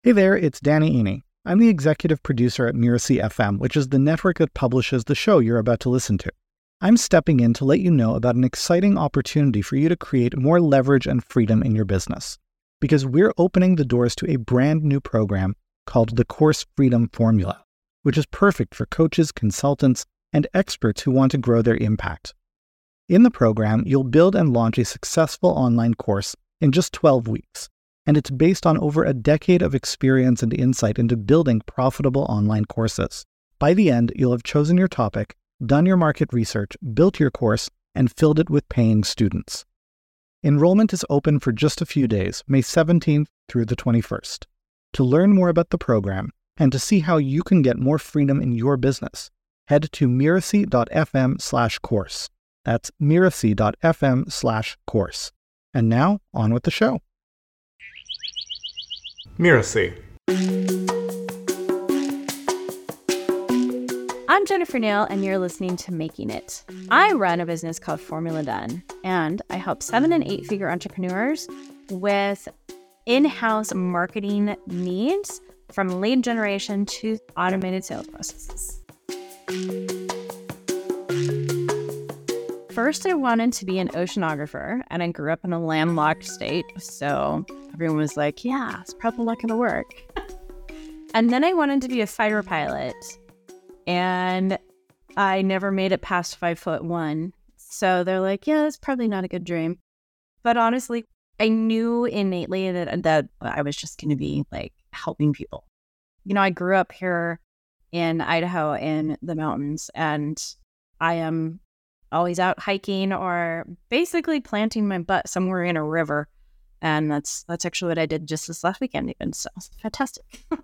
Hey there, it's Danny Iny. I'm the executive producer at Miracy FM, which is the network that publishes the show you're about to listen to. I'm stepping in to let you know about an exciting opportunity for you to create more leverage and freedom in your business. Because we're opening the doors to a brand new program called the Course Freedom Formula, which is perfect for coaches, consultants, and experts who want to grow their impact. In the program, you'll build and launch a successful online course in just 12 weeks. And it's based on over a decade of experience and insight into building profitable online courses. By the end, you'll have chosen your topic, done your market research, built your course, and filled it with paying students. Enrollment is open for just a few days, May 17th through the 21st. To learn more about the program and to see how you can get more freedom in your business, head to miracy.fm/course. That's miracy.fm/course. And now, on with the show. Miracy. I'm Jennifer Neal, and you're listening to Making It. I run a business called Formula Done, and I help 7- and 8-figure entrepreneurs with in-house marketing needs from lead generation to automated sales processes. First, I wanted to be an oceanographer, and I grew up in a landlocked state, so everyone was like, yeah, it's probably not going to work. And then I wanted to be a fighter pilot, and I never made it past 5'1". So they're like, yeah, that's probably not a good dream. But honestly, I knew innately that I was just going to be like helping people. You know, I grew up here in Idaho in the mountains, and I am always out hiking or basically planting my butt somewhere in a river. And that's actually what I did just this last weekend even. So it's fantastic.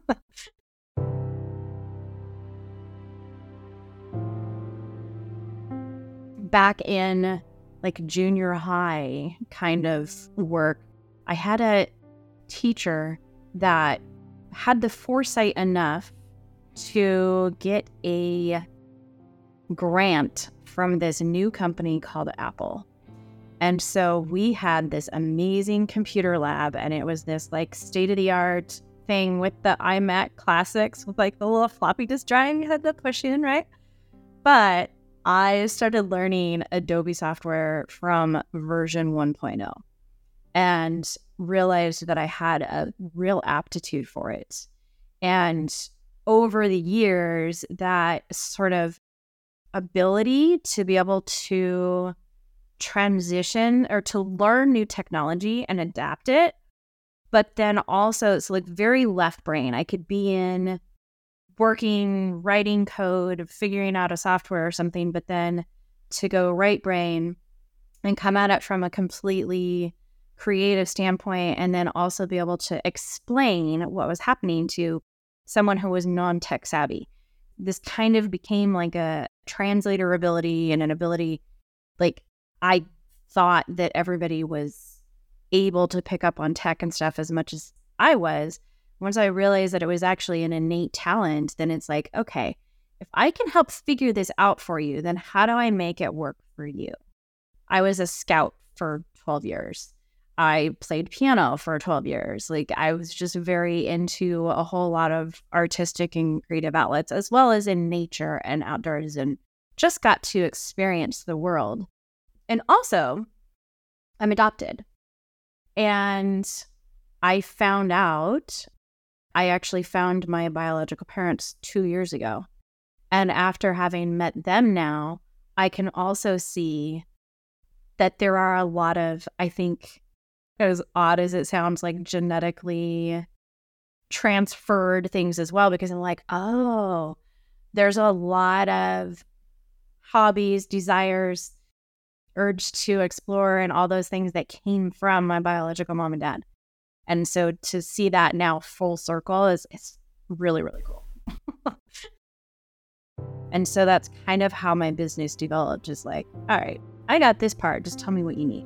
Back in like junior high kind of work, I had a teacher that had the foresight enough to get a grant from this new company called Apple. And so we had this amazing computer lab, and it was this like state-of-the-art thing with the iMac Classics with like the little floppy disk drive you had to push in, right? But I started learning Adobe software from version 1.0 and realized that I had a real aptitude for it. And over the years, that sort of ability to be able to transition or to learn new technology and adapt it, but then also it's like very left brain. I could be in working, writing code, figuring out a software or something, but then to go right brain and come at it from a completely creative standpoint, and then also be able to explain what was happening to someone who was non-tech savvy. This kind of became like a translator ability and an ability, like I thought that everybody was able to pick up on tech and stuff as much as I was. Once I realized that it was actually an innate talent, then it's like, okay, if I can help figure this out for you, then how do I make it work for you? I was a scout for 12 years. I played piano for 12 years. Like I was just very into a whole lot of artistic and creative outlets, as well as in nature and outdoors, and just got to experience the world. And also, I'm adopted. And I actually found my biological parents 2 years ago. And after having met them now, I can also see that there are a lot of, I think, as odd as it sounds, like genetically transferred things as well, because I'm like, oh, there's a lot of hobbies, desires, urge to explore, and all those things that came from my biological mom and dad. And so to see that now full circle is really, really cool. And so that's kind of how my business developed. Just like, all right, I got this part. Just tell me what you need.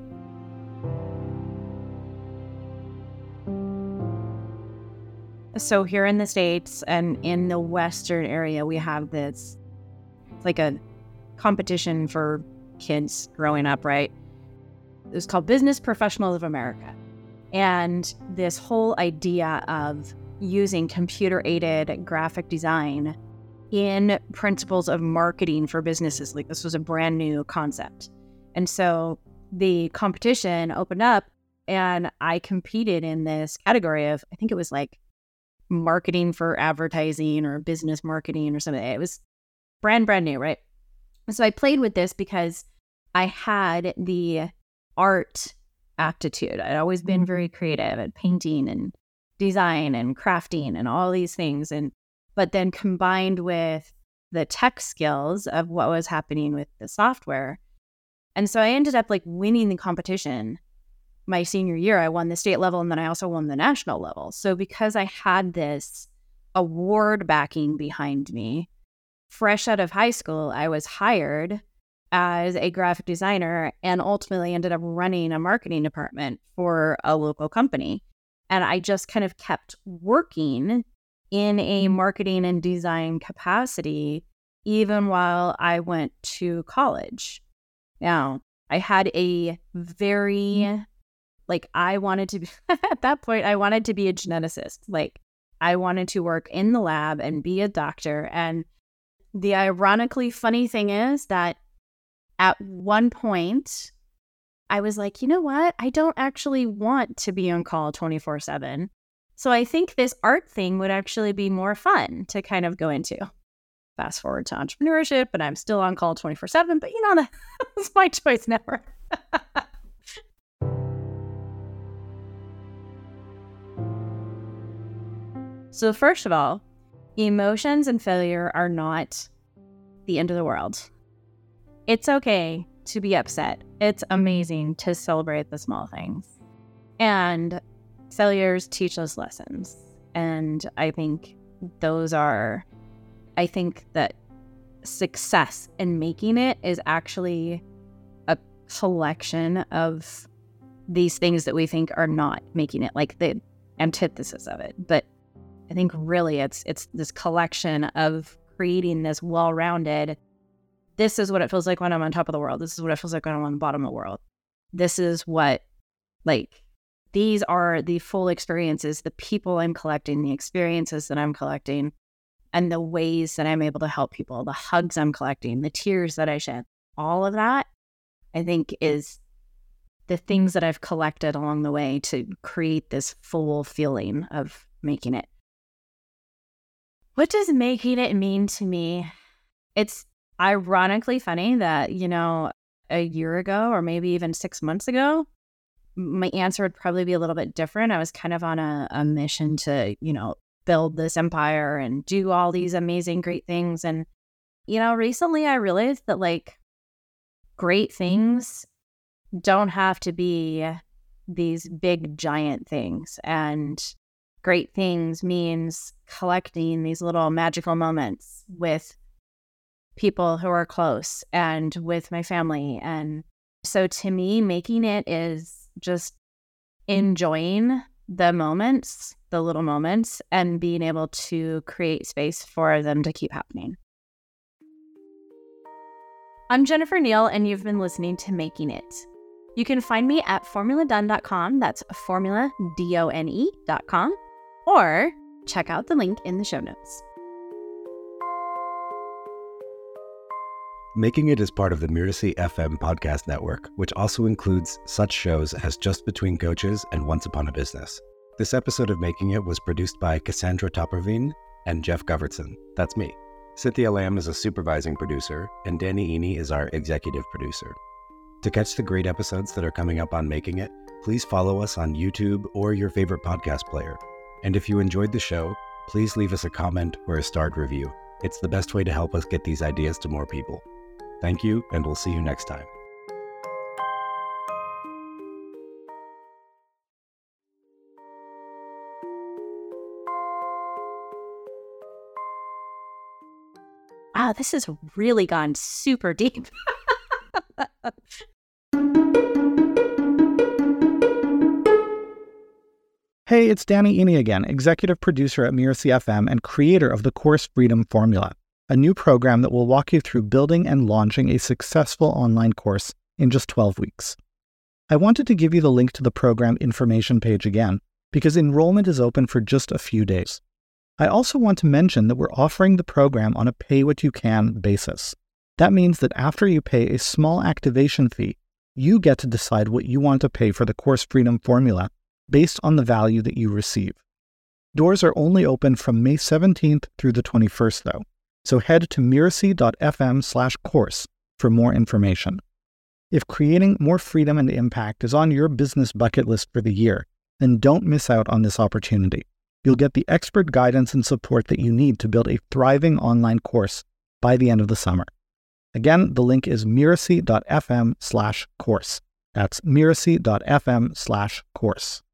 So here in the States and in the Western area, we have this, it's like a competition for kids growing up, right? It was called Business Professionals of America. And this whole idea of using computer-aided graphic design in principles of marketing for businesses. Like, this was a brand new concept. And so the competition opened up and I competed in this category of, I think it was like marketing for advertising or business marketing or something. It was brand new, right? So I played with this because I had the art aptitude. I'd always been very creative at painting and design and crafting and all these things. But then combined with the tech skills of what was happening with the software. And so I ended up like winning the competition. My senior year, I won the state level, and then I also won the national level. So because I had this award backing behind me, fresh out of high school, I was hired as a graphic designer and ultimately ended up running a marketing department for a local company. And I just kind of kept working in a marketing and design capacity even while I went to college. Now, I had a very, I wanted to be, at that point, I wanted to be a geneticist. Like, I wanted to work in the lab and be a doctor. And the ironically funny thing is that at one point, I was like, you know what? I don't actually want to be on call 24/7. So I think this art thing would actually be more fun to kind of go into. Fast forward to entrepreneurship, and I'm still on call 24/7, but that's my choice now. So first of all, emotions and failure are not the end of the world. It's okay to be upset. It's amazing to celebrate the small things. And failures teach us lessons. And I think that success in making it is actually a collection of these things that we think are not making it, like the antithesis of it. But I think really it's this collection of creating this well-rounded, this is what it feels like when I'm on top of the world. This is what it feels like when I'm on the bottom of the world. This is what, these are the full experiences, the people I'm collecting, the experiences that I'm collecting, and the ways that I'm able to help people, the hugs I'm collecting, the tears that I shed. All of that, I think, is the things that I've collected along the way to create this full feeling of making it. What does making it mean to me? It's ironically funny that, a year ago or maybe even 6 months ago, my answer would probably be a little bit different. I was kind of on a mission to, build this empire and do all these amazing, great things. And, recently I realized that great things don't have to be these big, giant things. And great things means collecting these little magical moments with people who are close and with my family. And so to me, making it is just enjoying the moments, the little moments, and being able to create space for them to keep happening. I'm Jennifer Neal, and you've been listening to Making It. You can find me at formuladone.com. That's formuladone.com. Or check out the link in the show notes. Making It is part of the Mirasee FM podcast network, which also includes such shows as Just Between Coaches and Once Upon a Business. This episode of Making It was produced by Cassandra Toperveen and Jeff Govertson. That's me. Cynthia Lamb is a supervising producer, and Danny Eni is our executive producer. To catch the great episodes that are coming up on Making It, please follow us on YouTube or your favorite podcast player. And if you enjoyed the show, please leave us a comment or a starred review. It's the best way to help us get these ideas to more people. Thank you, and we'll see you next time. Wow, this has really gone super deep. Hey, it's Danny Eni again, executive producer at Mirasee FM and creator of the Course Freedom Formula, a new program that will walk you through building and launching a successful online course in just 12 weeks. I wanted to give you the link to the program information page again, because enrollment is open for just a few days. I also want to mention that we're offering the program on a pay-what-you-can basis. That means that after you pay a small activation fee, you get to decide what you want to pay for the Course Freedom Formula based on the value that you receive. Doors are only open from May 17th through the 21st, though, so head to mirasee.fm/course for more information. If creating more freedom and impact is on your business bucket list for the year, then don't miss out on this opportunity. You'll get the expert guidance and support that you need to build a thriving online course by the end of the summer. Again, the link is mirasee.fm/course. That's mirasee.fm/course.